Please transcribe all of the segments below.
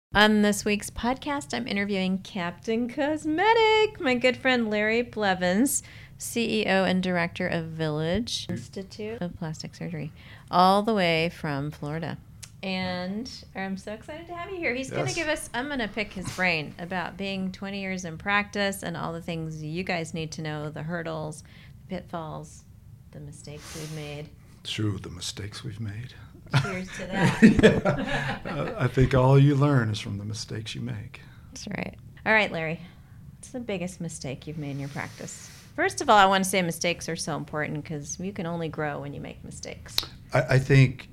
On this week's podcast, I'm interviewing Captain Cosmetic, my good friend Larry Blevins, CEO and director of Village Institute of Plastic Surgery, all the way from Florida. And I'm so excited to have you here. He's going to give us, I'm going to pick his brain about being 20 years in practice and all the things you guys need to know, the hurdles, the pitfalls, the mistakes we've made. True, the mistakes we've made. Cheers to that. I think all you learn is from the mistakes you make. That's right. All right, Larry. What's the biggest mistake you've made in your practice? First of all, I want to say mistakes are so important because you can only grow when you make mistakes. I think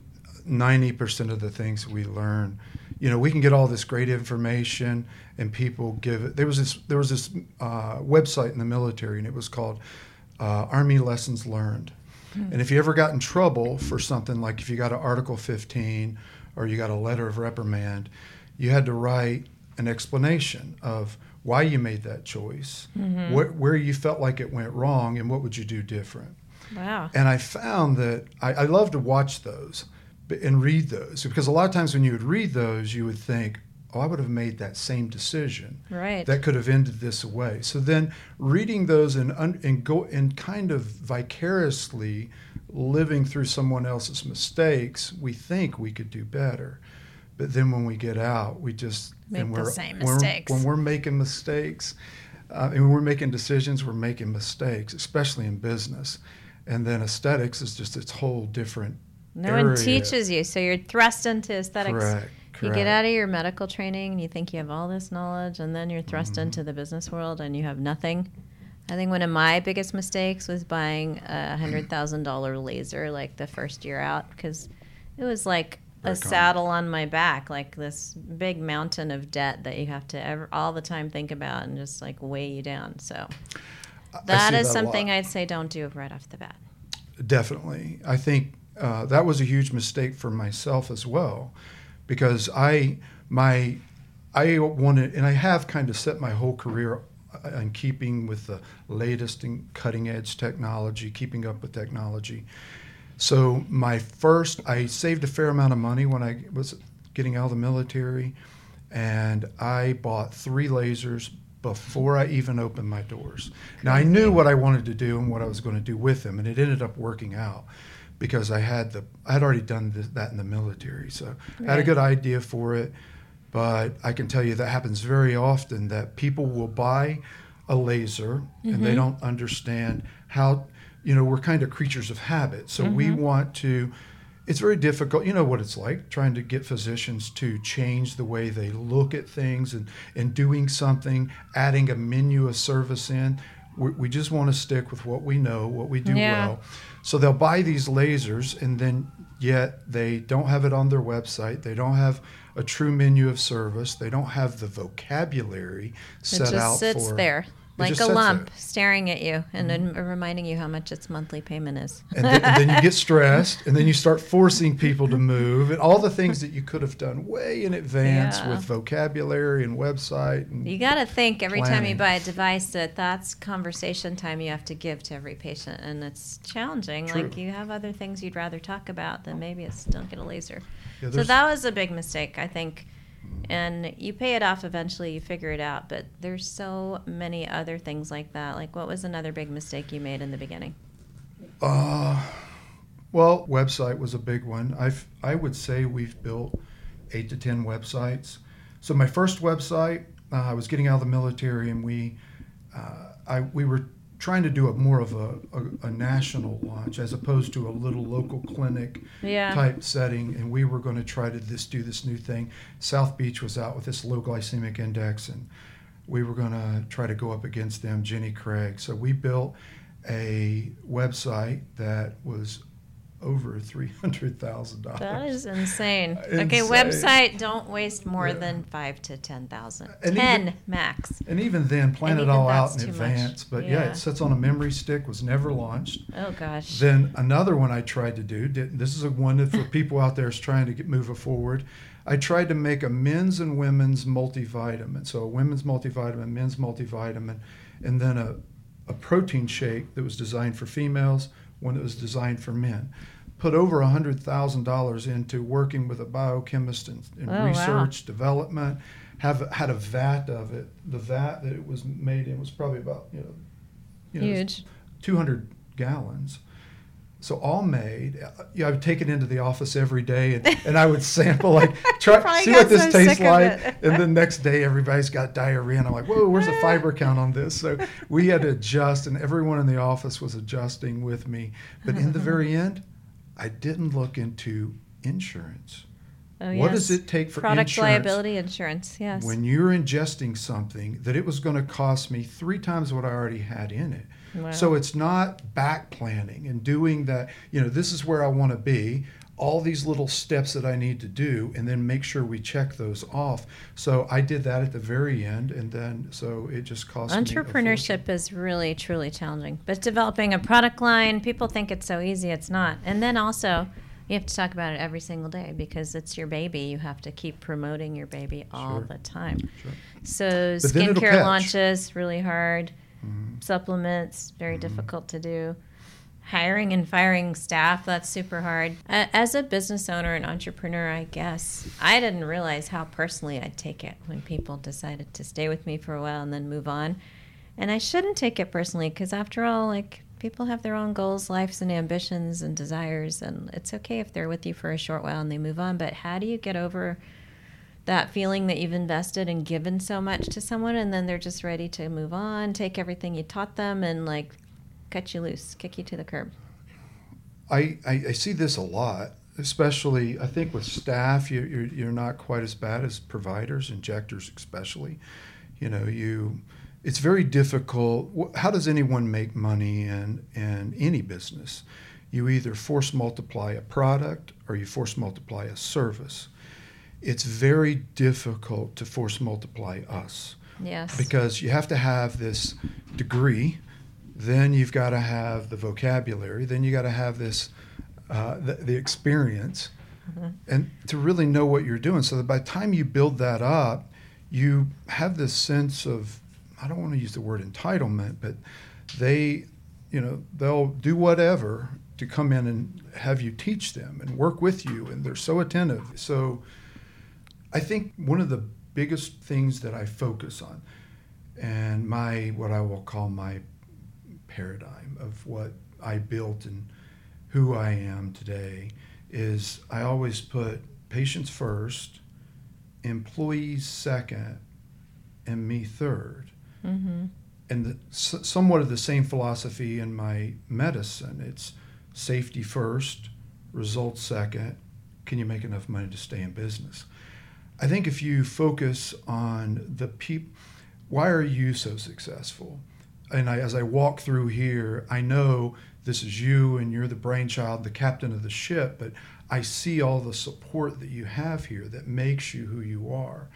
90% of the things we learn, we can get all this great information and people give it. There was this website in the military, and it was called Army Lessons Learned. And if you ever got in trouble for something, like if you got an Article 15 or you got a letter of reprimand, you had to write an explanation of why you made that choice, where you felt like it went wrong, and what would you do different. Wow. And I found that I love to watch those and read those, because a lot of times when you would read those, you would think, oh, I would have made that same decision. Right. That could have ended this way. So then reading those and kind of vicariously living through someone else's mistakes, we think we could do better. But then when we get out, we just make the same mistakes. When we're making mistakes, and when we're making decisions, we're making mistakes, especially in business. And then aesthetics is just its whole different area. No one teaches you, so you're thrust into aesthetics. Correct. You get out of your medical training and you think you have all this knowledge, and then you're thrust into the business world and you have nothing. I think one of my biggest mistakes was buying a $100,000 laser like the first year out, because it was like a saddle on my back, like this big mountain of debt that you have to all the time think about and just like weigh you down. So that is something I'd say don't do right off the bat. Definitely. I think that was a huge mistake for myself as well. Because I wanted, and I have kind of set my whole career on keeping with the latest and cutting edge technology, keeping up with technology. So I saved a fair amount of money when I was getting out of the military, and I bought 3 lasers before I even opened my doors. Now I knew what I wanted to do and what I was going to do with them, and it ended up working out, because I had already done that in the military. So I had a good idea for it, but I can tell you that happens very often, that people will buy a laser and they don't understand how, we're kind of creatures of habit. So we want to, it's very difficult. You know what it's like trying to get physicians to change the way they look at things and doing something, adding a menu of service in. We just want to stick with what we know, what we do well. So they'll buy these lasers, and then yet they don't have it on their website. They don't have a true menu of service. They don't have the vocabulary set out for. It just sits there like a lump staring at you and then reminding you how much its monthly payment is. And then you get stressed, and then you start forcing people to move, and all the things that you could have done way in advance with vocabulary and website. And you got to think every time you buy a device that that's conversation time you have to give to every patient, and it's challenging. True. Like you have other things you'd rather talk about than maybe it's don't get a laser. Yeah, so that was a big mistake, I think. And you pay it off eventually, you figure it out, but there's so many other things like that. Like, what was another big mistake you made in the beginning? Well, website was a big one. I would say we've built 8 to 10 websites. So my first website, I was getting out of the military, and we were trying to do more of a national launch as opposed to a little local clinic type setting, and we were going to try to do this new thing. South Beach was out with this low glycemic index, and we were going to try to go up against them, Jenny Craig. So we built a website that was over $300,000. That is insane. Okay, website, don't waste more than $5,000 to $10,000. 10 max. And even then, plan it all out in advance. But it sits on a memory stick, was never launched. Oh gosh. Then another one I tried to do, this is a one that for people out there is trying to move it forward. I tried to make a men's and women's multivitamin. So a women's multivitamin, men's multivitamin, and then a protein shake that was designed for females, one that was designed for men. put over $100,000 into working with a biochemist in Oh, research, development, had a vat of it. The vat that it was made in was probably about, Huge. 200 gallons. So all made. I would take it into the office every day, and I would sample, like, try see what this tastes like. And the next day, everybody's got diarrhea, and I'm like, whoa, where's the fiber count on this? So we had to adjust, and everyone in the office was adjusting with me. But in the very end, I didn't look into insurance. Oh, What yes. does it take for Product insurance liability insurance, yes. when you're ingesting something that it was going to cost me 3 times what I already had in it? Wow. So it's not back planning and doing that, this is where I want to be, all these little steps that I need to do, and then make sure we check those off. So I did that at the very end, and then so it just cost me a fortune. Entrepreneurship is really, truly challenging. But developing a product line, people think it's so easy. It's not. And then also, you have to talk about it every single day because it's your baby. You have to keep promoting your baby all Sure. the time. Sure. So But then it'll skincare catch. launches, really hard. Mhm. Supplements, very difficult to do. Hiring and firing staff, that's super hard. As a business owner and entrepreneur, I guess, I didn't realize how personally I'd take it when people decided to stay with me for a while and then move on. And I shouldn't take it personally because after all, like, people have their own goals, lives, and ambitions and desires, and it's okay if they're with you for a short while and they move on. But how do you get over that feeling that you've invested and given so much to someone and then they're just ready to move on, take everything you taught them, and like cut you loose, kick you to the curb? I see this a lot, especially I think with staff. You're not quite as bad as providers, injectors especially. It's very difficult. How does anyone make money in any business? You either force multiply a product or you force multiply a service. It's very difficult to force multiply us. Yes. Because you have to have this degree, then you've got to have the vocabulary, then you got to have this the experience, and to really know what you're doing. So that by the time you build that up, you have this sense of, I don't want to use the word entitlement, but they'll do whatever to come in and have you teach them and work with you, and they're so attentive. So I think one of the biggest things that I focus on, and what I will call my paradigm of what I built and who I am today, is I always put patients first, employees second, and me third. Mm-hmm. And somewhat of the same philosophy in my medicine. It's safety first, results second. Can you make enough money to stay in business? I think if you focus on the people, why are you so successful? And as I walk through here, I know this is you and you're the brainchild, the captain of the ship, but I see all the support that you have here that makes you who you are.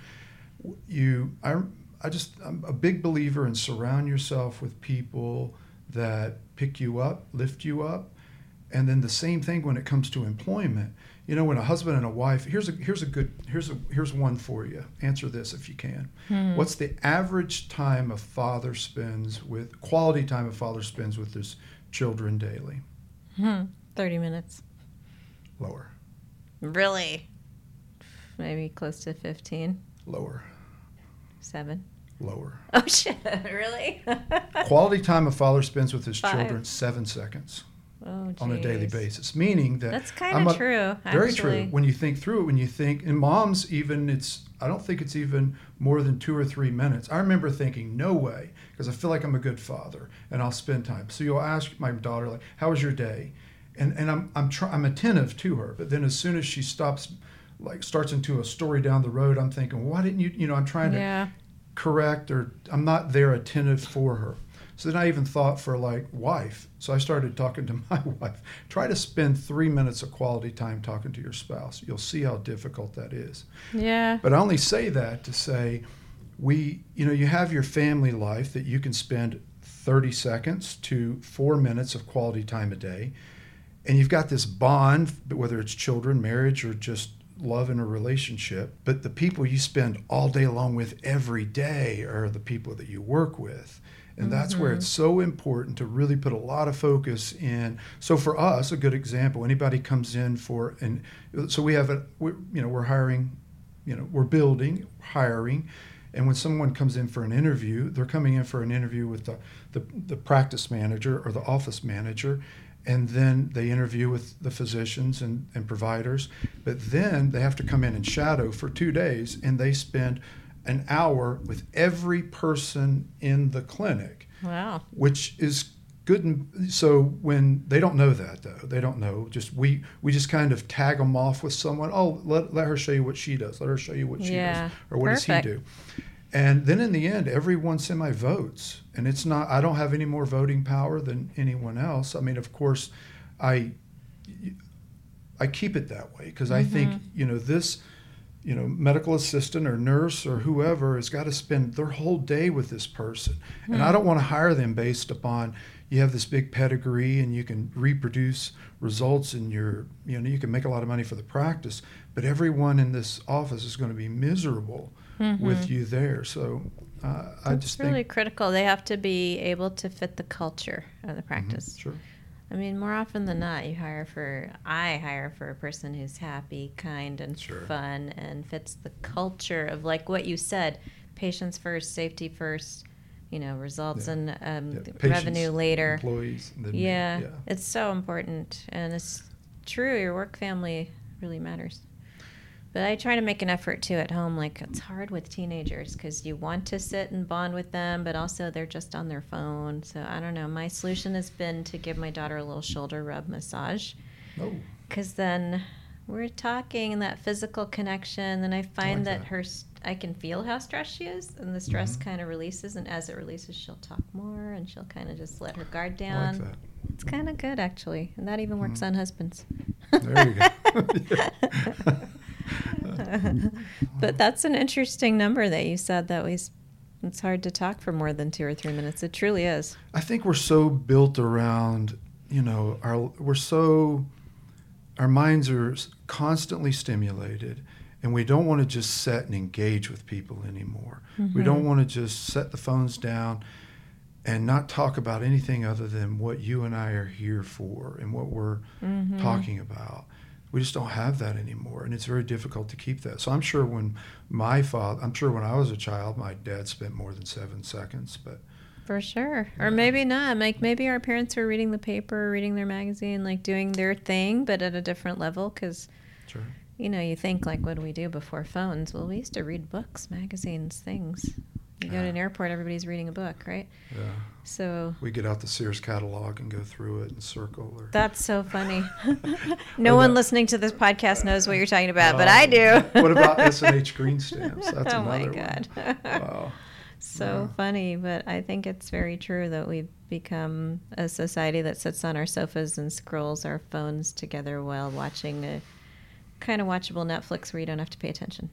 I'm a big believer in surround yourself with people that pick you up, lift you up. And then the same thing when it comes to employment. When a husband and a wife, here's one for you. Answer this if you can. What's the average time quality time a father spends with his children daily? 30 minutes. Lower. Really? Maybe close to 15. Lower. 7. Lower. Oh shit! Really? Quality time a father spends with his 5. children, 7 seconds. Oh, on a daily geez. basis, meaning that That's kind of true. Very actually. true. When you think through it, and moms even, I don't think it's even more than 2 or 3 minutes. I remember thinking, no way, because I feel like I'm a good father and I'll spend time. So you'll ask my daughter, like, how was your day? And I'm attentive to her, but then as soon as she starts into a story down the road, I'm thinking, why didn't you? I'm trying to correct, or I'm not there attentive for her. So then I even thought for wife. So I started talking to my wife. Try to spend 3 minutes of quality time talking to your spouse. You'll see how difficult that is. Yeah. But I only say that to say, you have your family life that you can spend 30 seconds to 4 minutes of quality time a day. And you've got this bond, whether it's children, marriage, or just love in a relationship. But the people you spend all day long with every day are the people that you work with. And that's where it's so important to really put a lot of focus in. So for us, a good example, anybody comes in for, and so we're hiring, we're building, hiring. And when someone comes in for an interview, they're coming in for an interview with the practice manager or the office manager, and then they interview with the physicians and providers. But then they have to come in and shadow for 2 days, and they spend an hour with every person in the clinic. Wow. Which is good. And so when they don't know that, though, they don't know. Just we just kind of tag them off with someone. Oh, let her show you what she does. Let her show you what she does, or what Perfect. does he do. And then in the end, everyone semi-votes, and it's not. I don't have any more voting power than anyone else. I mean, of course, I keep it that way because I think this. Medical assistant or nurse or whoever has got to spend their whole day with this person. And I don't want to hire them based upon you have this big pedigree and you can reproduce results and you can make a lot of money for the practice, but everyone in this office is going to be miserable with you there. So I just think. It's really critical. They have to be able to fit the culture of the practice. Sure. I mean, more often than not, I hire for a person who's happy, kind, and fun, and fits the culture of, like what you said, patients first, safety first, results and revenue later. Employees. Yeah, it's so important, and it's true. Your work family really matters. But I try to make an effort too at home. Like, it's hard with teenagers because you want to sit and bond with them, but also they're just on their phone. So I don't know. My solution has been to give my daughter a little shoulder rub massage. Oh. Because then we're talking and that physical connection. Then I find that I can feel how stressed she is, and the stress kind of releases. And as it releases, she'll talk more, and she'll kind of just let her guard down. I like that. It's kind of good, actually. And that even works on husbands. There you go. But that's an interesting number that you said, that it's hard to talk for more than 2 or 3 minutes. It truly is. I think we're so built around, our minds are constantly stimulated, and we don't want to just sit and engage with people anymore. We don't want to just set the phones down and not talk about anything other than what you and I are here for and what we're talking about. We just don't have that anymore, and it's very difficult to keep that. So I'm sure when I was a child, my dad spent more than 7 seconds, but. For sure. Or maybe not. Like, maybe our parents were reading the paper, reading their magazine, like doing their thing, but at a different level, because, you think, like, what do we do before phones? Well, we used to read books, magazines, things. You go to an airport, everybody's reading a book, right? Yeah. So we get out the Sears catalog and go through it and circle. That's so funny. No one listening to this podcast knows what you're talking about, but I do. What about S&H green stamps? That's oh another my God. one. Wow. So funny, but I think it's very true that we've become a society that sits on our sofas and scrolls our phones together while watching a kind of watchable Netflix where you don't have to pay attention.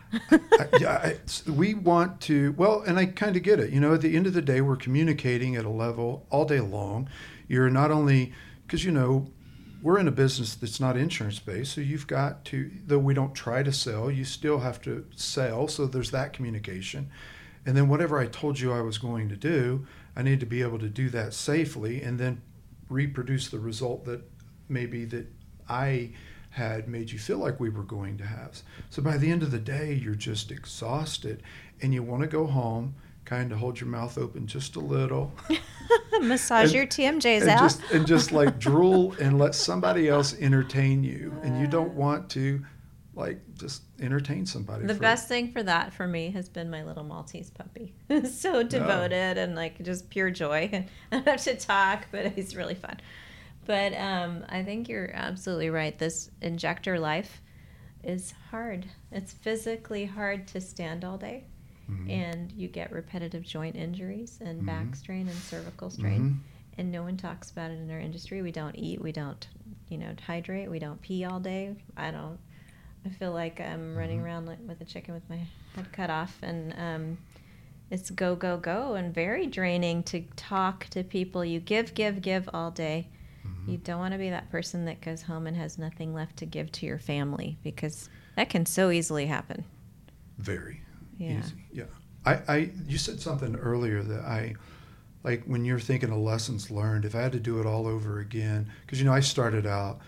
We want to, and I kind of get it. At the end of the day, we're communicating at a level all day long. You're not only, because, we're in a business that's not insurance-based, so you've got to, though we don't try to sell, you still have to sell, so there's that communication. And then whatever I told you I was going to do, I need to be able to do that safely and then reproduce the result that maybe that I had made you feel like we were going to have. So by the end of the day, you're just exhausted and you want to go home, kind of hold your mouth open just a little. Massage your TMJs out. And just like drool and let somebody else entertain you. And you don't want to just entertain somebody. The best thing for that for me has been my little Maltese puppy. So devoted and just pure joy. And I don't have to talk, but he's really fun. But I think you're absolutely right. This injector life is hard. It's physically hard to stand all day. And you get repetitive joint injuries and back strain and cervical strain. And no one talks about it in our industry. We don't eat. We don't, hydrate. We don't pee all day. I feel like I'm running around with a chicken with my head cut off. And it's go, go, go, and very draining to talk to people. You give all day. You don't want to be that person that goes home and has nothing left to give to your family, because that can so easily happen. Very easy. Yeah. You said something earlier that like when you're thinking of lessons learned, if I had to do it all over again, because I started out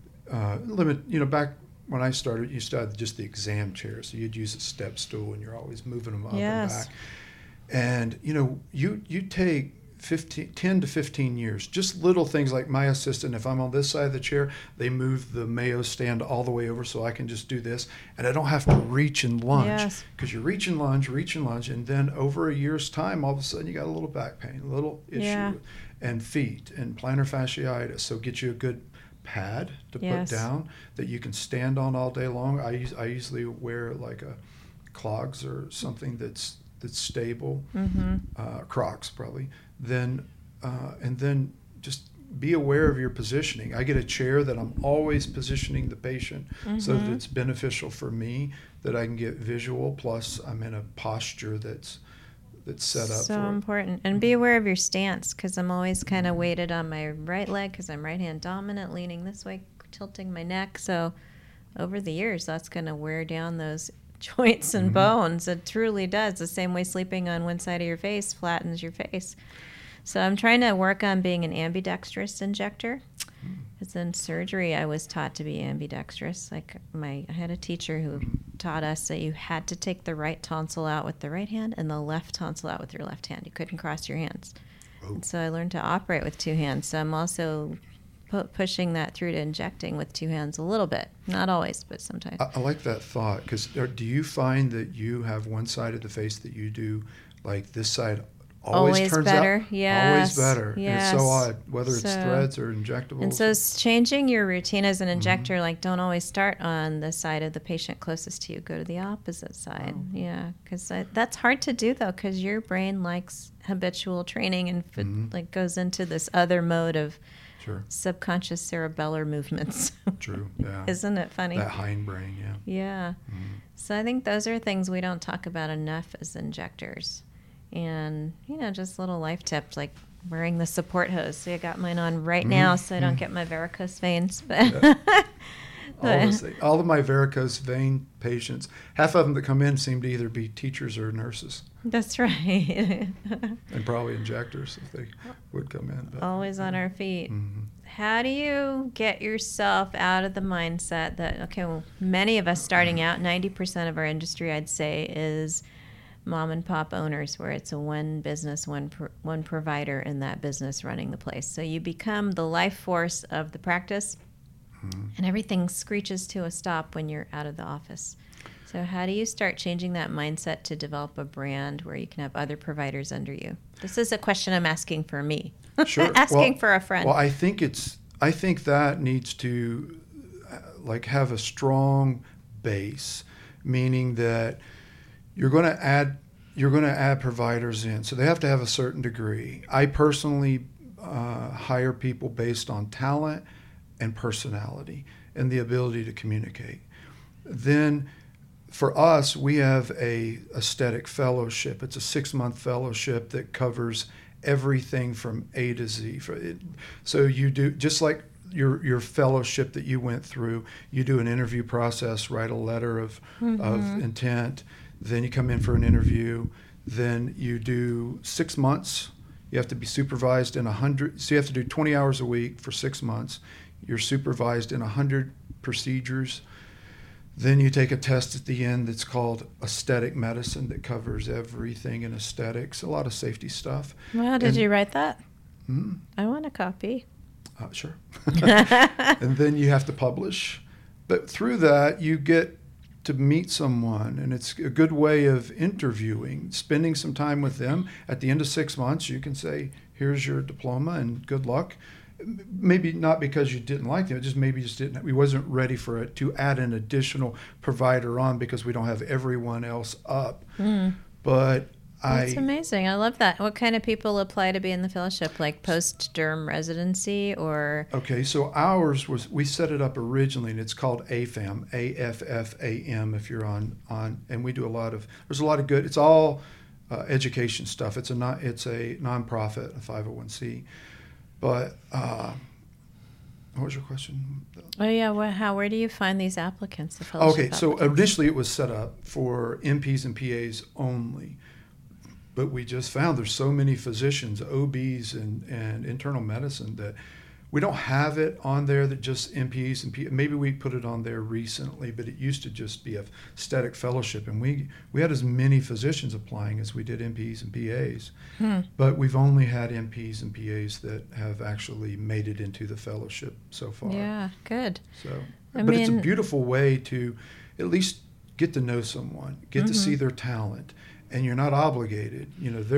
back when I started, you started just the exam chair, so you'd use a step stool and you're always moving them up and back. And you take 10 to 15 years, just little things like my assistant, if I'm on this side of the chair, they move the Mayo stand all the way over so I can just do this, and I don't have to reach and lunge, because you reach and lunge, and then over a year's time, all of a sudden you got a little back pain, a little issue, and feet and plantar fasciitis. So get you a good pad to put down that you can stand on all day long. I usually wear like a clogs or something that's stable, Crocs probably. Then and then just be aware of your positioning. I get a chair that I'm always positioning the patient so that it's beneficial for me, that I can get visual, plus I'm in a posture that's set up so for important. And be aware of your stance, because I'm always kind of weighted on my right leg because I'm right hand dominant, leaning this way, tilting my neck. So over the years, that's going to wear down those joints and bones. It truly does. The same way sleeping on one side of your face flattens your face. So I'm trying to work on being an ambidextrous injector. Because in surgery, I was taught to be ambidextrous. Like I had a teacher who taught us that you had to take the right tonsil out with the right hand and the left tonsil out with your left hand. You couldn't cross your hands. And so I learned to operate with two hands. So I'm also pushing that through to injecting with two hands a little bit. Not always, but sometimes. I like that thought, because do you find that you have one side of the face that you do, like this side always turns better. out Yes. always better? Yes. It's so odd, whether it's threads or injectables. And so changing your routine as an injector, like don't always start on the side of the patient closest to you. Go to the opposite side. Wow. Yeah, because that's hard to do, though, because your brain likes habitual training and like goes into this other mode of subconscious cerebellar movements. True, yeah. Isn't it funny? That hindbrain, yeah. Yeah. So I think those are things we don't talk about enough as injectors. And, just little life tips like wearing the support hose. So I got mine on right now so I don't get my varicose veins. But all of my varicose vein patients, half of them that come in seem to either be teachers or nurses. That's right. And probably injectors if they would come in. But, always on our feet. How do you get yourself out of the mindset that, okay, well, many of us starting out, 90% of our industry, I'd say, is mom and pop owners, where it's a one business, one provider in that business running the place. So you become the life force of the practice, and everything screeches to a stop when you're out of the office. So how do you start changing that mindset to develop a brand where you can have other providers under you? This is a question I'm asking for me. Sure. Asking for a friend. Well, I think that needs to have a strong base, meaning that you're going to add providers in, so they have to have a certain degree. I personally hire people based on talent and personality and the ability to communicate. Then for us, we have a aesthetic fellowship. It's a 6-month fellowship that covers everything from A to Z. So you do, just like your fellowship that you went through, you do an interview process, write a letter of intent, then you come in for an interview, then you do 6 months. You have to be supervised in 100, so you have to do 20 hours a week for 6 months. You're supervised in 100 procedures. Then you take a test at the end that's called aesthetic medicine that covers everything in aesthetics, a lot of safety stuff. Wow, did you write that? I want a copy. Sure. And then you have to publish. But through that, you get to meet someone, and it's a good way of interviewing, spending some time with them. At the end of 6 months, you can say, here's your diploma and good luck. Maybe not because you didn't like them, just maybe just didn't. We wasn't ready for it to add an additional provider on because we don't have everyone else up. But that's amazing. I love that. What kind of people apply to be in the fellowship? Like post-derm residency or? Okay, so ours was, we set it up originally, and it's called AFAM, AFFAM. If you're on, and we do there's a lot of good. It's all education stuff. It's a nonprofit, a 501c. But what was your question? Oh yeah, where do you find these applicants? Okay, so initially it was set up for MPs and PAs only. but we just found there's so many physicians, OBs and internal medicine, that we don't have it on there that just NPs and maybe we put it on there recently, but it used to just be a aesthetic fellowship, and we had as many physicians applying as we did NPs and PAs. But we've only had NPs and PAs that have actually made it into the fellowship so far. Yeah, good. So, but it's a beautiful way to at least get to know someone, get to see their talent, and you're not obligated.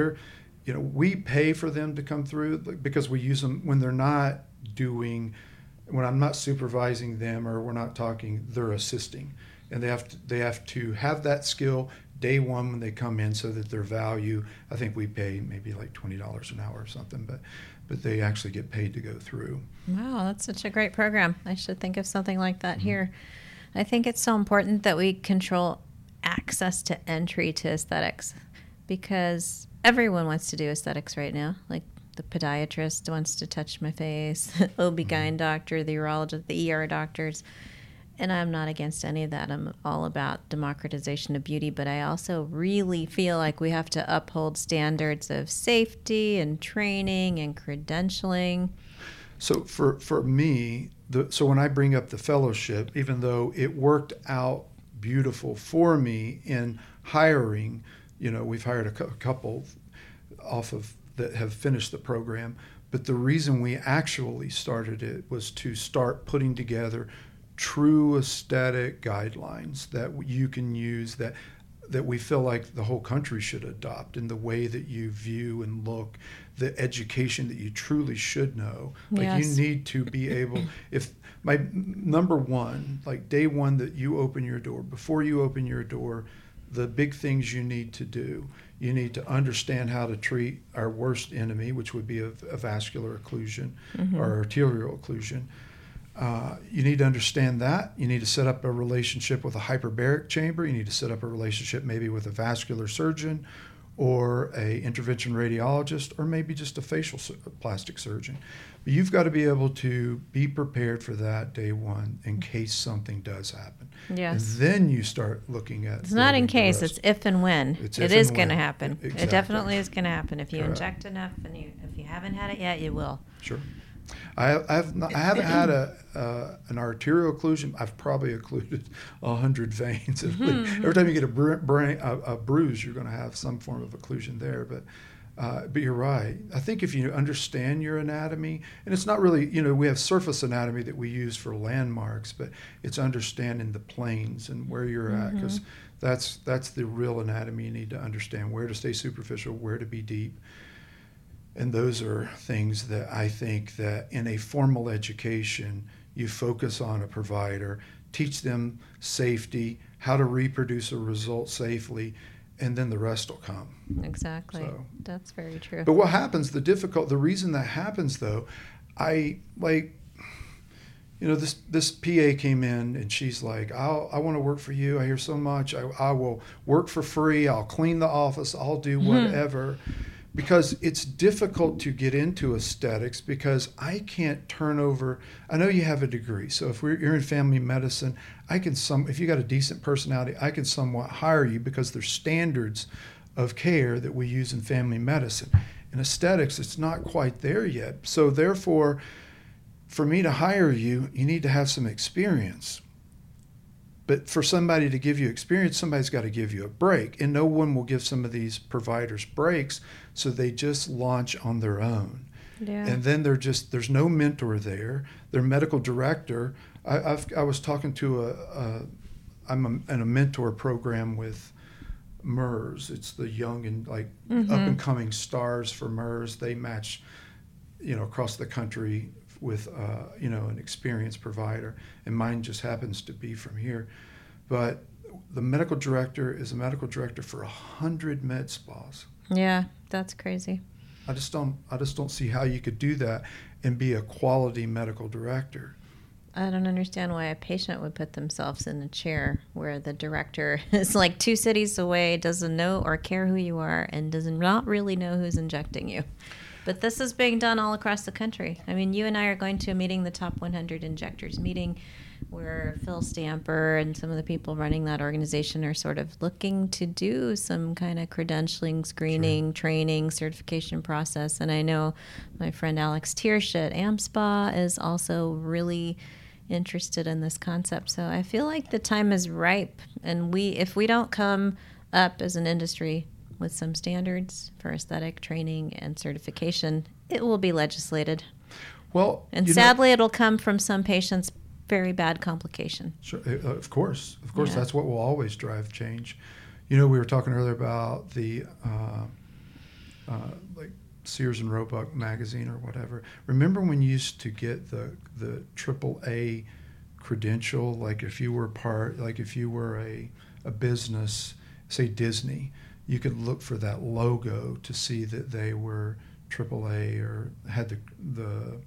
We pay for them to come through because we use them when they're not doing, when I'm not supervising them or we're not talking, they're assisting, and they have to have that skill day one when they come in, so that their value, I think we pay maybe like $20 an hour or something, but they actually get paid to go through. Wow, that's such a great program. I should think of something like that here. I think it's so important that we control access to entry to aesthetics, because everyone wants to do aesthetics right now. Like the podiatrist wants to touch my face, OB-GYN doctor, the urologist, the ER doctors. And I'm not against any of that. I'm all about democratization of beauty, but I also really feel like we have to uphold standards of safety and training and credentialing. So for me, so when I bring up the fellowship, even though it worked out beautiful for me in hiring, we've hired a couple off of that have finished the program, but the reason we actually started it was to start putting together true aesthetic guidelines that you can use, that we feel like the whole country should adopt, in the way that you view and look, the education that you truly should know. Like Yes. you need to be able, if my number one, like day one that you open your door, before you open your door, the big things you need to do, you need to understand how to treat our worst enemy, which would be a vascular occlusion or arterial occlusion. You need to understand that. You need to set up a relationship with a hyperbaric chamber. You need to set up a relationship maybe with a vascular surgeon or a intervention radiologist, or maybe just a facial plastic surgeon. But you've got to be able to be prepared for that day one in case something does happen. Yes. And then you start looking at... It's not in case, it's if and when. It's It if is and going to when. happen. Exactly. It definitely is going to happen. If you Correct. inject enough, and if you haven't had it yet, you will. Sure. I haven't had an arterial occlusion. I've probably occluded 100 veins. Every time you get a bruise, you're going to have some form of occlusion there. But you're right. I think if you understand your anatomy, and it's not really, we have surface anatomy that we use for landmarks, but it's understanding the planes and where you're at, because that's the real anatomy you need to understand, where to stay superficial, where to be deep. And those are things that I think that in a formal education, you focus on a provider, teach them safety, how to reproduce a result safely, and then the rest will come. Exactly. So, that's very true. but what happens, the reason that happens though, this PA came in and she's like, I want to work for you. I hear so much. I will work for free. I'll clean the office. I'll do whatever. Because it's difficult to get into aesthetics, because I can't turn over. I know you have a degree, so if you're in family medicine, if you got a decent personality, I can somewhat hire you, because there's standards of care that we use in family medicine. In aesthetics, it's not quite there yet. So therefore, for me to hire you, you need to have some experience. But for somebody to give you experience, somebody's got to give you a break. And no one will give some of these providers breaks, so they just launch on their own. Yeah. And then there's no mentor there. Their medical director, I was talking to I'm in a mentor program with MERS. It's the young and up and coming stars for MERS. They match, across the country with an experienced provider, and mine just happens to be from here. But the medical director is a medical director for 100 med spas. Yeah, that's crazy. I just don't see how you could do that and be a quality medical director. I don't understand why a patient would put themselves in a chair where the director is like 2 cities away, doesn't know or care who you are, and does not really know who's injecting you. But this is being done all across the country. I mean, you and I are going to a meeting, the Top 100 Injectors meeting, where Phil Stamper and some of the people running that organization are sort of looking to do some kind of credentialing, screening, training, certification process. And I know my friend Alex Tiersch at AmSpa is also really interested in this concept. So I feel like the time is ripe, and if we don't come up as an industry with some standards for aesthetic training and certification, it will be legislated. Well, and sadly, it'll come from some patients' very bad complication. Sure, of course, Yeah. That's what will always drive change. We were talking earlier about the like Sears and Roebuck magazine or whatever. Remember when you used to get the AAA credential, like if you were a business, say Disney, you could look for that logo to see that they were AAA or had the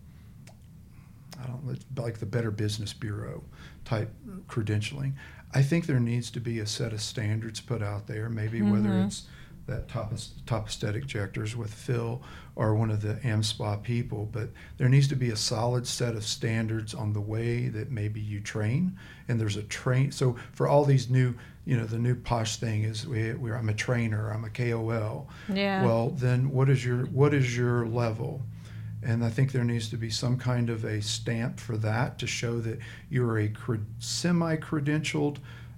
like the Better Business Bureau type credentialing. I think there needs to be a set of standards put out there, maybe whether it's that top aesthetic injectors with Phil or one of the AmSpa people, but there needs to be a solid set of standards on the way that maybe you train, and there's a so for all these new, the new posh thing is I'm a trainer, I'm a KOL. Yeah. Well, then what is your level? And I think there needs to be some kind of a stamp for that to show that you're a semi-credentialed,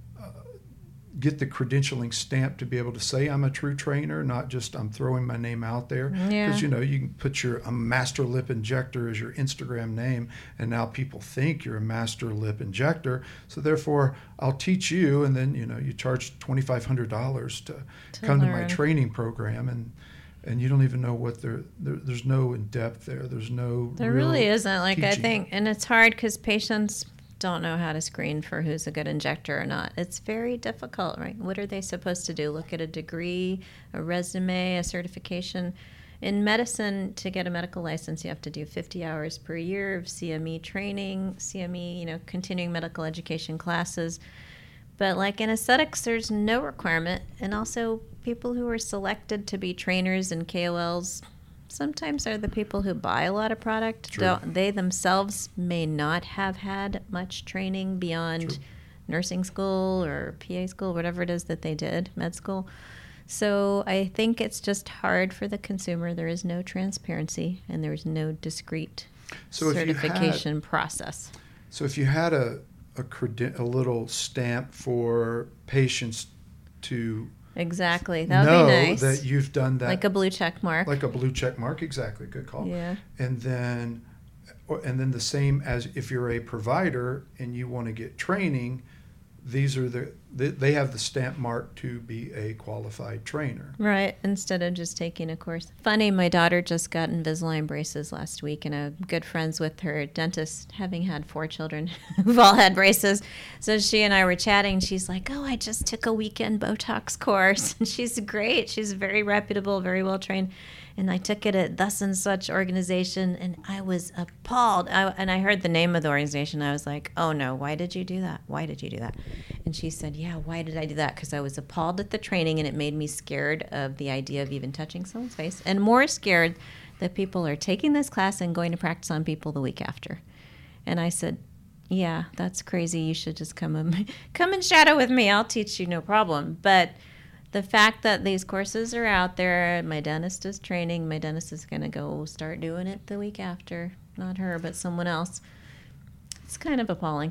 get the credentialing stamp to be able to say I'm a true trainer, not just I'm throwing my name out there. Yeah. Because, you can put a master lip injector as your Instagram name, and now people think you're a master lip injector. So therefore, I'll teach you, and then, you charge $2,500 to come to my training program, and you don't even know what there's no in depth there. There's no. There really isn't. Like, teaching. I think, and it's hard because patients don't know how to screen for who's a good injector or not. It's very difficult, right? What are they supposed to do? Look at a degree, a resume, a certification. In medicine, to get a medical license, you have to do 50 hours per year of CME training, continuing medical education classes. But like in aesthetics, there's no requirement. And also, people who are selected to be trainers and KOLs sometimes are the people who buy a lot of product. True. They themselves may not have had much training beyond True. nursing school or PA school, whatever it is that they did, med school. So I think it's just hard for the consumer. There is no transparency, and there's no discrete certification process. So if you had a little stamp for patients to Exactly. That would know be nice. that you've done that. Like a blue check mark. Like a blue check mark, exactly. Good call. Yeah. And then the same as if you're a provider and you want to get training, these are they have the stamp mark to be a qualified trainer. Right, instead of just taking a course. Funny, my daughter just got Invisalign braces last week, and I'm good friends with her dentist, having had 4 children who've all had braces. So she and I were chatting. She's like, oh, I just took a weekend Botox course. And she's great. She's very reputable, very well trained. And I took it at thus and such organization, and I was appalled. And I heard the name of the organization. I was like, oh, no, why did you do that? Why did you do that? And she said, yeah, why did I do that? Because I was appalled at the training, and it made me scared of the idea of even touching someone's face, and more scared that people are taking this class and going to practice on people the week after. And I said, yeah, that's crazy. You should just come and shadow with me. I'll teach you, no problem. But the fact that these courses are out there, my dentist is training, my dentist is going to go start doing it the week after. Not her, but someone else. It's kind of appalling.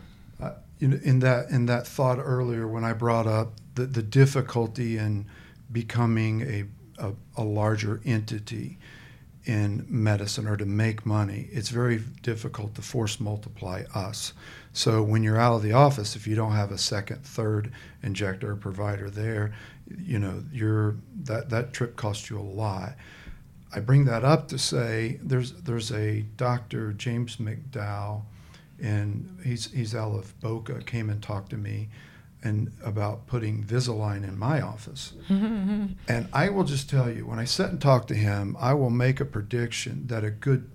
In that thought earlier when I brought up the difficulty in becoming a larger entity in medicine or to make money, it's very difficult to force multiply us. So when you're out of the office, if you don't have a second, third injector or provider there, that trip costs you a lot. I bring that up to say there's a Dr. James McDowell, and he's out of Boca, came and talked to me and about putting Invisalign in my office. And I will just tell you, when I sit and talk to him, I will make a prediction that a good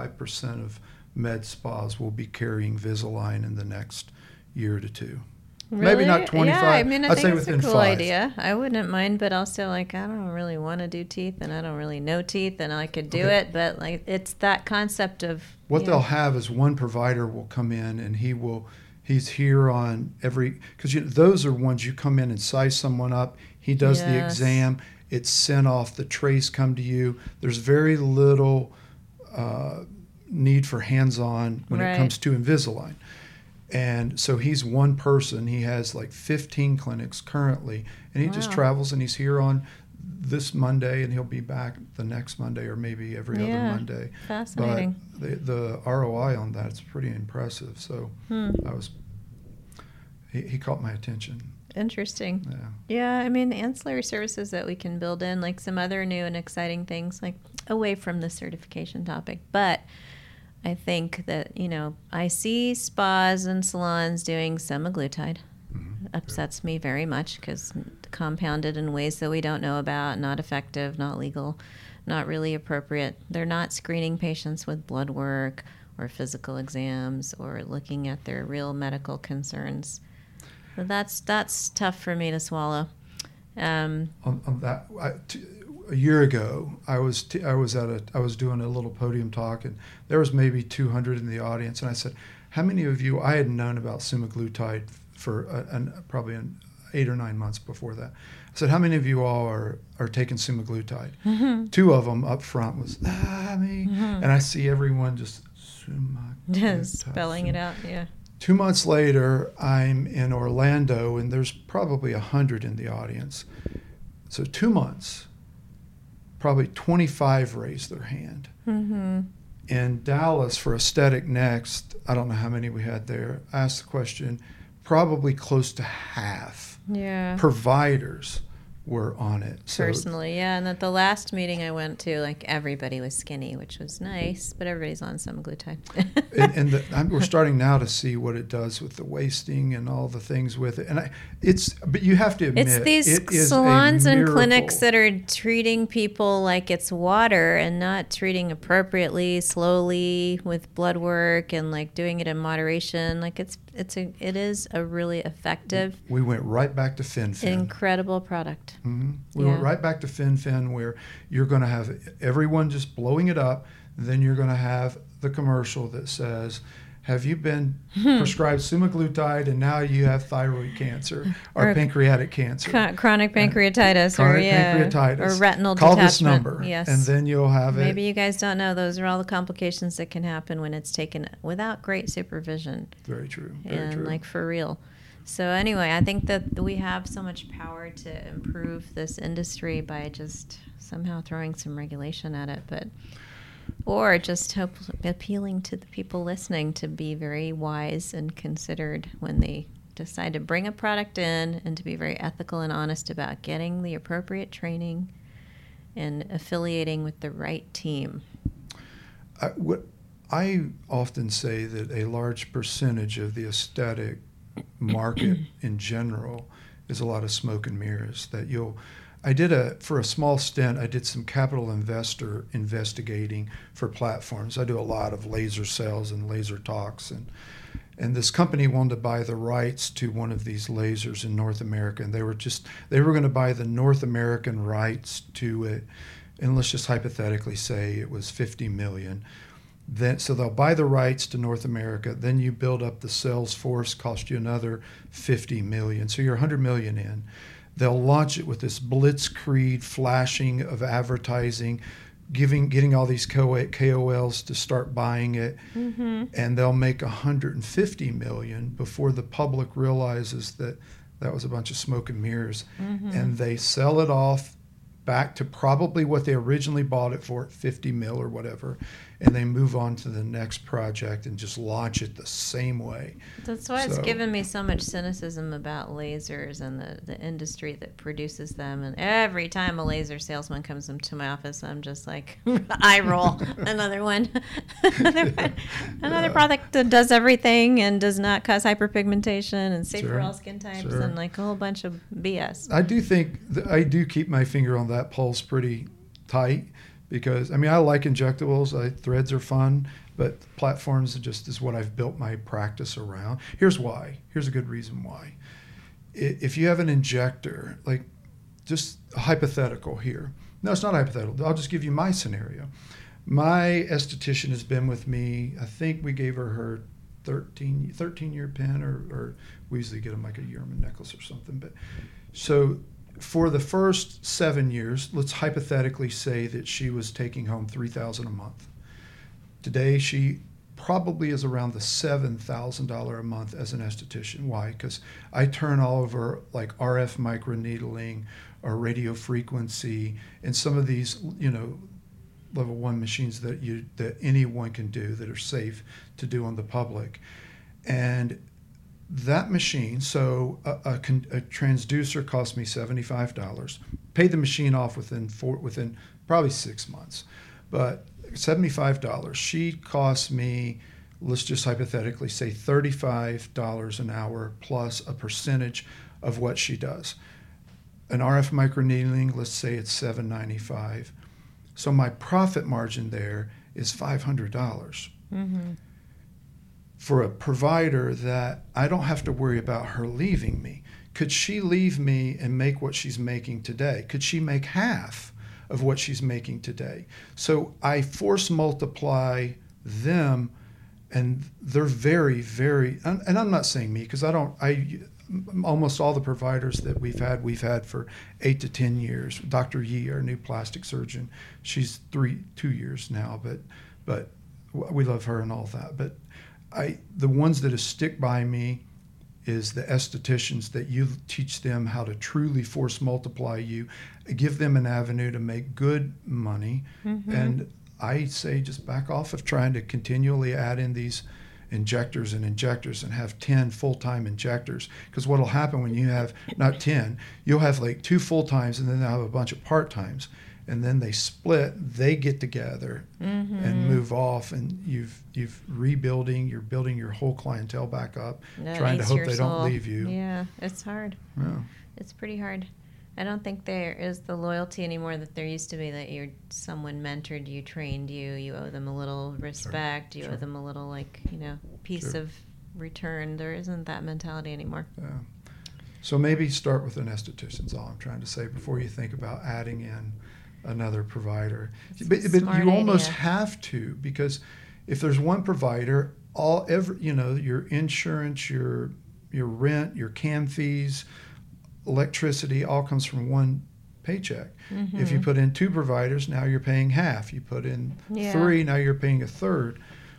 25% of med spas will be carrying Invisalign in the next year to 2. Maybe not 25. Yeah, I mean, I I'd think say it's a within cool 5. idea. I wouldn't mind, but also like I don't really want to do teeth, and I don't really know teeth, and I could do Okay. it, but like it's that concept of What they'll have is one provider will come in and he's here on every, because those are ones you come in and size someone up. He does the Yes. exam. It's sent off. The trays come to you. There's very little need for hands-on when Right. it comes to Invisalign. And so he's one person. He has like 15 clinics currently, and he just Wow. travels and he's here on this Monday and he'll be back the next Monday or maybe every other Yeah. Monday. Fascinating. But the ROI on that is pretty impressive. So he caught my attention. Interesting. Yeah. Yeah, I mean, ancillary services that we can build in, like some other new and exciting things, like away from the certification topic. But I think that, I see spas and salons doing semaglutide. Upsets me very much because compounded in ways that we don't know about, not effective, not legal, not really appropriate. They're not screening patients with blood work or physical exams or looking at their real medical concerns. So that's tough for me to swallow. On that, a year ago, I was doing a little podium talk, and there was maybe 200 in the audience, and I said, "How many of you?" I had known about semaglutide for probably 8 or 9 months before that. I said, "How many of you all are taking semaglutide?" Mm-hmm. 2 of them up front was me, and I see everyone just semaglutide. Spelling it out, yeah. 2 months later, I'm in Orlando, and there's probably 100 in the audience. So 2 months, probably 25 raised their hand. Mm-hmm. In Dallas for Aesthetic Next, I don't know how many we had there, I asked the question, probably close to half Yeah. providers were on it. So Personally, yeah. And at the last meeting I went to, like everybody was skinny, which was nice, but everybody's on semaglutide. we're starting now to see what it does with the wasting and all the things with it. And but you have to admit, It's these it is salons a and miracle. clinics that are treating people like it's water and not treating appropriately, slowly with blood work and like doing it in moderation. Like it is a really effective, We went right back to FinFin. incredible product. We went right back to FinFin, where you're going to have everyone just blowing it up. Then you're going to have the commercial that says, "Have you been prescribed semaglutide and now you have thyroid cancer or pancreatic cancer, Chronic pancreatitis, pancreatitis, or retinal call detachment." this number." Yes. And then you'll have Maybe you guys don't know, those are all the complications that can happen when it's taken without great supervision. Very true. And like for real. So anyway, I think that we have so much power to improve this industry by just somehow throwing some regulation at it, or just appealing to the people listening to be very wise and considered when they decide to bring a product in, and to be very ethical and honest about getting the appropriate training and affiliating with the right team. I often say that a large percentage of the aesthetic market in general is a lot of smoke and mirrors. For a small stint, I did some capital investor investigating for platforms. I do a lot of laser sales and laser talks, and this company wanted to buy the rights to one of these lasers in North America, and they were going to buy the North American rights to it, and let's just hypothetically say it was $50 million. So they'll buy the rights to North America. Then you build up the sales force, cost you another $50 million. So you're $100 million in. They'll launch it with this blitzkrieg flashing of advertising, getting all these KOLs to start buying it, and they'll make $150 million before the public realizes that was a bunch of smoke and mirrors, and they sell it off back to probably what they originally bought it for, $50 million or whatever, and they move on to the next project and just launch it the same way. That's why it's given me so much cynicism about lasers and the industry that produces them. And every time a laser salesman comes into my office, I'm just like, eye roll. Another one. Another product that does everything and does not cause hyperpigmentation and safe for all skin types and like a whole bunch of BS. I do think I do keep my finger on that pulse pretty tight, because I like injectables. Threads are fun, but platforms just is what I've built my practice around. Here's why. Here's a good reason why. if you have an injector, like just hypothetical here. No, it's not hypothetical. I'll just give you my scenario. My esthetician has been with me. I think we gave her 13-year pin, or we usually get them like a Yerman necklace or something. But so for the first 7 years, let's hypothetically say that she was taking home $3,000 a month. Today, she probably is around the $7,000 a month as an esthetician. Why? Because I turn all over like RF microneedling or radio frequency and some of these, level 1 machines that anyone can do that are safe to do on the public. And that machine, so a transducer cost me $75. Paid the machine off within probably 6 months, but $75. She cost me, let's just hypothetically say $35 an hour plus a percentage of what she does. An RF microneedling, let's say it's $7.95. So my profit margin there is $500. Mm-hmm. For a provider that I don't have to worry about her leaving me. Could she leave me and make what she's making today? Could she make half of what she's making today? So I force multiply them, and they're very, very, and I'm not saying me, because almost all the providers that we've had for 8 to 10 years. Dr. Yee, our new plastic surgeon, she's 2 years now, but we love her and all that. But the ones that stick by me is the estheticians, that you teach them how to truly force multiply you, give them an avenue to make good money. Mm-hmm. And I say just back off of trying to continually add in these injectors and have 10 full-time injectors, because what'll happen when you have not 10, you'll have like 2 full-times, and then they'll have a bunch of part-times, and then they split, they get together Mm-hmm. and move off, and you're building your whole clientele back up, trying to hope they don't leave you. Yeah, it's hard. Yeah. It's pretty hard. I don't think there is the loyalty anymore that there used to be, that someone mentored you, trained you, you owe them a little respect, you owe them a little, piece of return. There isn't that mentality anymore. Yeah. So maybe start with an esthetician is all I'm trying to say, before you think about adding in another provider. But you almost have to, because if there's one provider, your insurance, your rent, your CAM fees, electricity, all comes from one paycheck. Mm-hmm. If you put in 2 providers, now you're paying half. You put in 3, now you're paying a third.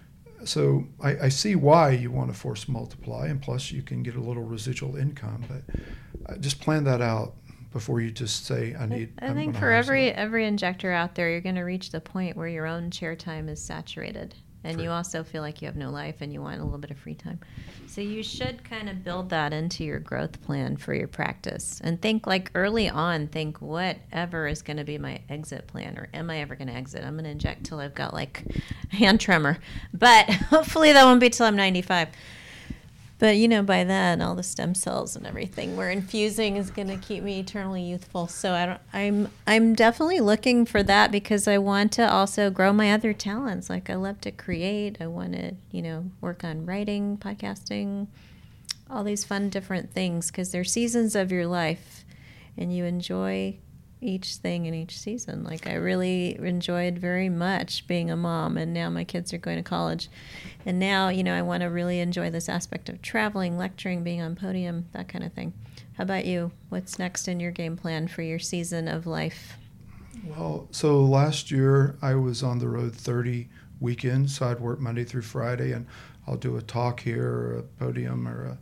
So I see why you want to force multiply, and plus you can get a little residual income. But just plan that out before you just say, I think for every injector out there, you're going to reach the point where your own chair time is saturated. And you also feel like you have no life and you want a little bit of free time. So you should kind of build that into your growth plan for your practice. And think early on, whatever is going to be my exit plan, or am I ever going to exit? I'm going to inject till I've got hand tremor. But hopefully that won't be till I'm 95. But, by then, all the stem cells and everything we're infusing is going to keep me eternally youthful. So I'm definitely looking for that, because I want to also grow my other talents. I love to create. I want to, work on writing, podcasting, all these fun different things, because they're seasons of your life, and you enjoy each thing in each season. I really enjoyed very much being a mom, and now my kids are going to college. And now, I want to really enjoy this aspect of traveling, lecturing, being on podium, that kind of thing. How about you? What's next in your game plan for your season of life? Well, so last year I was on the road 30 weekends, so I'd work Monday through Friday, and I'll do a talk here, or a podium, or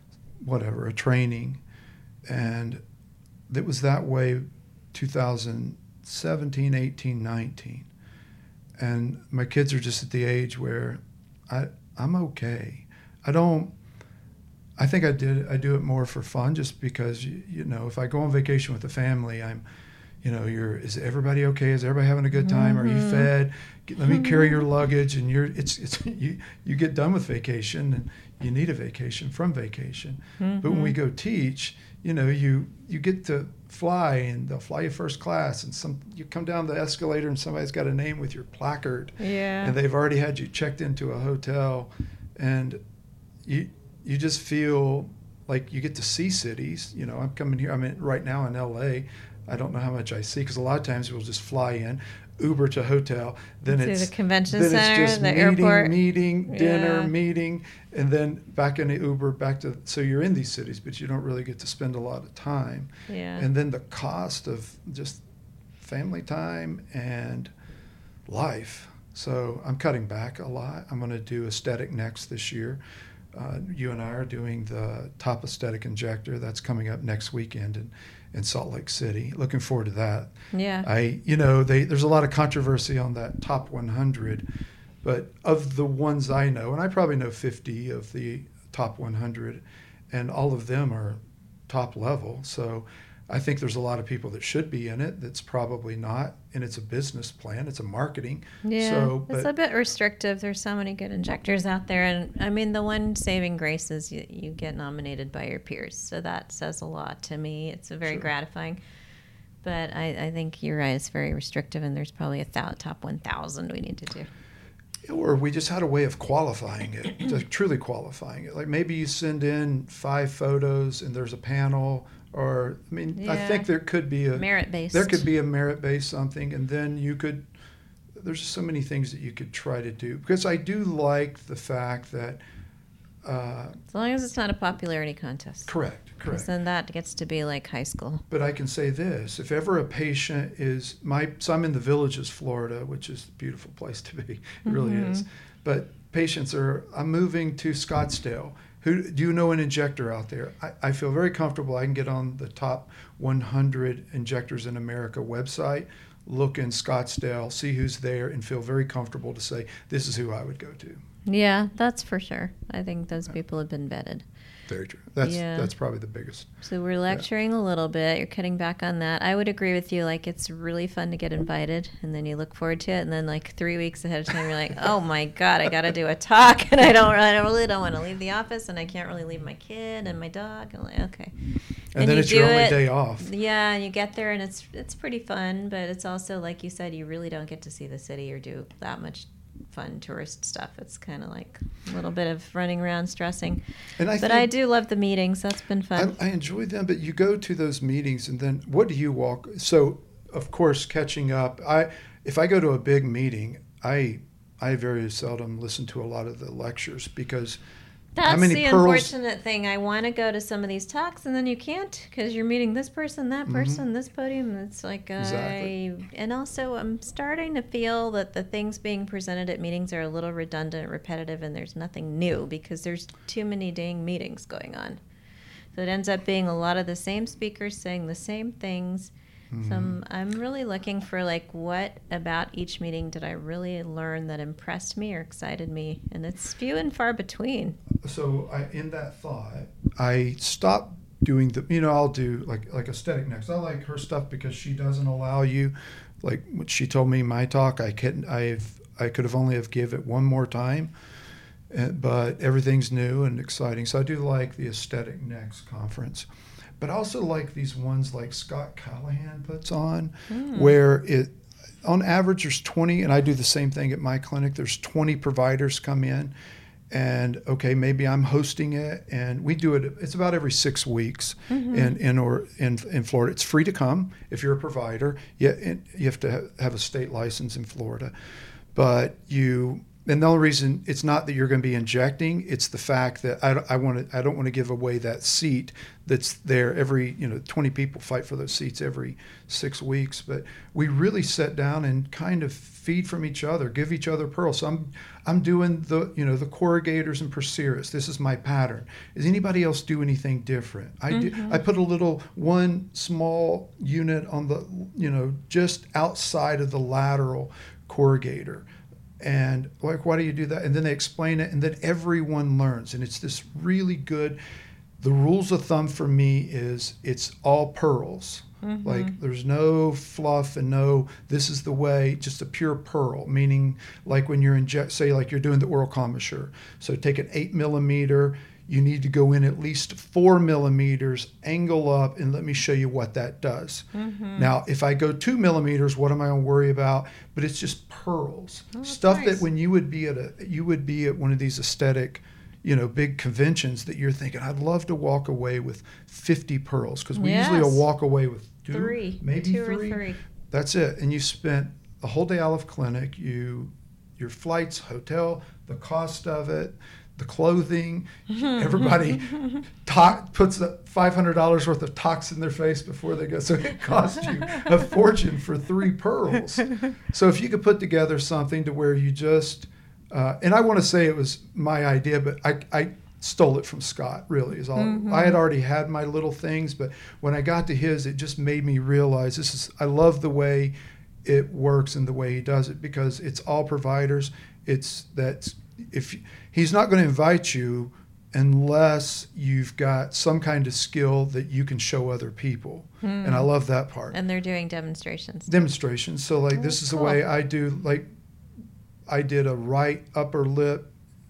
a training. And it was that way 2017, 18, 19. And my kids are just at the age where I'm okay. I think I do it more for fun, just because, if I go on vacation with the family, is everybody okay? Is everybody having a good time? Mm-hmm. Are you fed? Let me carry your luggage, and you get done with vacation, and you need a vacation from vacation. Mm-hmm. But when we go teach, you get to fly, and they'll fly you first class, and you come down the escalator and somebody's got a name with your placard, yeah, and they've already had you checked into a hotel, and you just feel like you get to see cities. You know, I'm coming here. Right now in LA. I don't know how much I see because a lot of times we'll just fly in, Uber to hotel, then to it's the convention then center, it's just the meeting, airport. dinner, Yeah. meeting, and then back in the Uber back to. So you're in these cities, but you don't really get to spend a lot of time. Yeah. And then the cost of just family time and life. So I'm cutting back a lot. I'm going to do Aesthetic Next this year. You and I are doing the top aesthetic injector. That's coming up next weekend in Salt Lake City. Looking forward to that. Yeah. There's a lot of controversy on that top 100, but of the ones I know, and I probably know 50 of the top 100, and all of them are top level. So I think there's a lot of people that should be in it that's probably not, and it's a business plan, it's a marketing. Yeah, So, it's a bit restrictive. There's so many good injectors out there, and I mean, the one saving grace is you get nominated by your peers, so that says a lot to me. It's very Sure. gratifying. But I think you're right. It's very restrictive, and there's probably a top 1,000 we need to do. Or we just had a way of qualifying it, just truly qualifying it. Like maybe you send in 5 photos and there's a panel, or I mean, I think there could be a merit-based. There could be a merit-based something, and then you could. There's so many things that you could try to do, because I do like the fact that. As long as it's not a popularity contest. Correct. Because then that gets to be like high school. But I can say this: if ever a patient is so I'm in the Villages, Florida, which is a beautiful place to be. It really is. But patients I'm moving to Scottsdale. Do you know an injector out there? I feel very comfortable. I can get on the top 100 injectors in America website, look in Scottsdale, see who's there, and feel very comfortable to say this is who I would go to. Yeah, that's for sure. I think those people have been vetted. Very true. That's probably the biggest. So we're lecturing a little bit. You're cutting back on that. I would agree with you. Like, it's really fun to get invited, and then you look forward to it, and then like 3 weeks ahead of time, you're like, oh my God, I got to do a talk, and I really don't want to leave the office, and I can't really leave my kid and my dog. I'm like, okay. And then it's your only day off. Yeah, and you get there, and it's pretty fun, but it's also, like you said, you really don't get to see the city or do that much fun tourist stuff. It's kind of like a little bit of running around stressing. But I do love the meetings. That's been fun. I enjoy them, but you go to those meetings, and then what do you walk? So, of course, catching up. If I go to a big meeting, I very seldom listen to a lot of the lectures, because that's the unfortunate thing. I want to go to some of these talks, and then you can't, because you're meeting this person, that person, this podium. It's like, exactly. And also I'm starting to feel that the things being presented at meetings are a little redundant, repetitive, and there's nothing new, because there's too many dang meetings going on. So it ends up being a lot of the same speakers saying the same things. So I'm really looking for, like, what about each meeting did I really learn that impressed me or excited me? And it's few and far between. So in that thought, I stopped doing I'll do like Aesthetic Next. I like her stuff because she doesn't allow you, like what she told me in my talk, I could have only have give it one more time, but everything's new and exciting. So I do like the Aesthetic Next conference. But I also like these ones like Scott Callahan puts on, where on average there's 20, and I do the same thing at my clinic. There's 20 providers come in, and okay, maybe I'm hosting it, and we do it. It's about every 6 weeks in Florida. It's free to come if you're a provider. You have to have a state license in Florida, but And the only reason it's not that you're going to be injecting, it's the fact that I don't want to give away that seat that's there. 20 people fight for those seats every 6 weeks. But we really sit down and kind of feed from each other, give each other pearls. So I'm doing the corrugators and Proceras. This is my pattern. Does anybody else do anything different? I put one small unit on the just outside of the lateral corrugator. And like, why do you do that? And then they explain it, and then everyone learns. And it's this really good. The rules of thumb for me is it's all pearls. Like, there's no fluff and no, this is the way, just a pure pearl. Meaning, like when you're say like you're doing the oral commissure. So take an 8 millimeter. You need to go in at least 4 millimeters, angle up, and let me show you what that does. Now, if I go 2 millimeters, what am I going to worry about? But it's just pearls, stuff nice. that when you would be at one of these aesthetic, big conventions that you're thinking, I'd love to walk away with 50 pearls, because we Yes. usually will walk away with maybe two three. or three. That's it. And you spent the whole day Aleph Clinic, your flights, hotel, the cost of it, the clothing. Everybody puts the $500 worth of tox in their face before they go. So it costs you a fortune for 3 pearls. So if you could put together something to where you just, and I want to say it was my idea, but I stole it from Scott, really. Is all. I had already had my little things, but when I got to his, it just made me realize I love the way it works and the way he does it, because it's all providers. It's that if he's not going to invite you unless you've got some kind of skill that you can show other people. And I love that part. And they're doing demonstrations. So like, this is the way I do, like I did a right upper lip.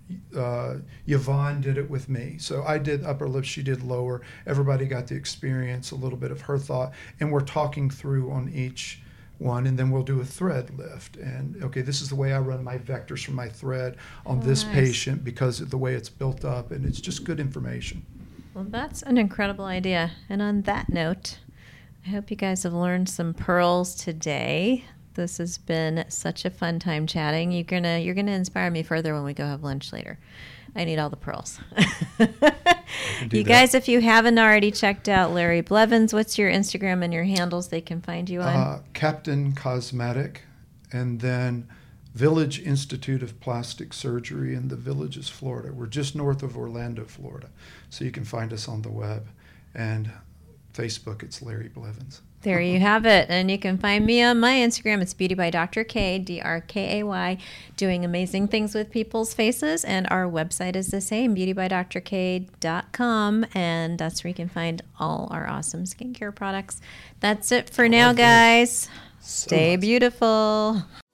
Yvonne did it with me. So I did upper lip, she did lower. Everybody got to experience a little bit of her thought, and we're talking through on each one, and then we'll do a thread lift. And okay, this is the way I run my vectors from my thread on this patient, because of the way it's built up, and it's just good information. Well, that's an incredible idea. And on that note, I hope you guys have learned some pearls today. This has been such a fun time chatting. You're gonna inspire me further when we go have lunch later. I need all the pearls. You guys, if you haven't already checked out Larry Blevins, what's your Instagram and your handles they can find you on? Captain Cosmetic, and then Village Institute of Plastic Surgery in the Villages, Florida. We're just north of Orlando, Florida. So you can find us on the web. And Facebook, it's Larry Blevins. There you have it. And you can find me on my Instagram. It's Beauty by Dr. K, DRKAY, doing amazing things with people's faces. And our website is the same, beautybydrk.com. And that's where you can find all our awesome skincare products. That's it for now, guys. Stay beautiful.